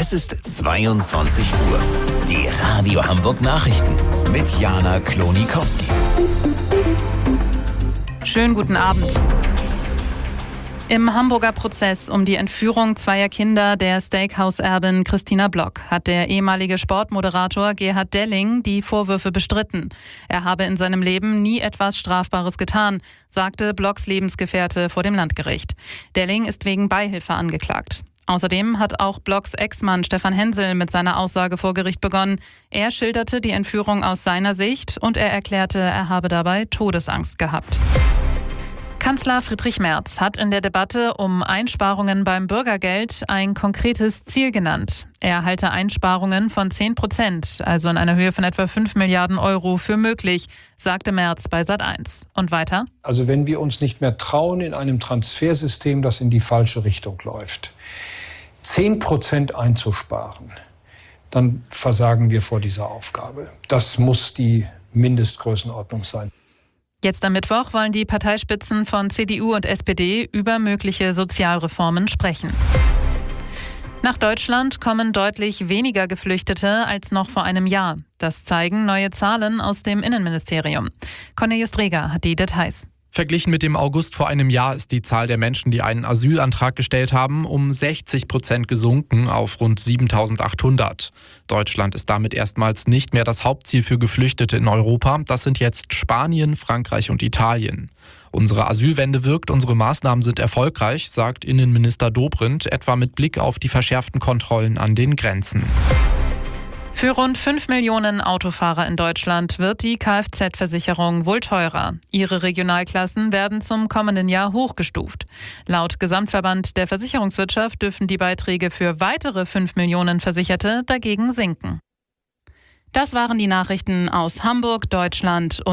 Es ist 22 Uhr. Die Radio Hamburg Nachrichten mit Jana Klonikowski. Schönen guten Abend. Im Hamburger Prozess um die Entführung zweier Kinder der Steakhouse-Erbin Christina Block hat der ehemalige Sportmoderator Gerhard Delling die Vorwürfe bestritten. Er habe in seinem Leben nie etwas Strafbares getan, sagte Blocks Lebensgefährte vor dem Landgericht. Delling ist wegen Beihilfe angeklagt. Außerdem hat auch Blocks Ex-Mann Stefan Hensel mit seiner Aussage vor Gericht begonnen. Er schilderte die Entführung aus seiner Sicht und er erklärte, er habe dabei Todesangst gehabt. Kanzler Friedrich Merz hat in der Debatte um Einsparungen beim Bürgergeld ein konkretes Ziel genannt. Er halte Einsparungen von 10%, also in einer Höhe von etwa 5 Milliarden Euro, für möglich, sagte Merz bei Sat.1. Und weiter? Also wenn wir uns nicht mehr trauen in einem Transfersystem, das in die falsche Richtung läuft, 10% einzusparen, dann versagen wir vor dieser Aufgabe. Das muss die Mindestgrößenordnung sein. Jetzt am Mittwoch wollen die Parteispitzen von CDU und SPD über mögliche Sozialreformen sprechen. Nach Deutschland kommen deutlich weniger Geflüchtete als noch vor einem Jahr. Das zeigen neue Zahlen aus dem Innenministerium. Cornelius Dreger hat die Details. Verglichen mit dem August vor einem Jahr ist die Zahl der Menschen, die einen Asylantrag gestellt haben, um 60% gesunken auf rund 7.800. Deutschland ist damit erstmals nicht mehr das Hauptziel für Geflüchtete in Europa. Das sind jetzt Spanien, Frankreich und Italien. Unsere Asylwende wirkt, unsere Maßnahmen sind erfolgreich, sagt Innenminister Dobrindt, etwa mit Blick auf die verschärften Kontrollen an den Grenzen. Für rund 5 Millionen Autofahrer in Deutschland wird die Kfz-Versicherung wohl teurer. Ihre Regionalklassen werden zum kommenden Jahr hochgestuft. Laut Gesamtverband der Versicherungswirtschaft dürfen die Beiträge für weitere 5 Millionen Versicherte dagegen sinken. Das waren die Nachrichten aus Hamburg, Deutschland und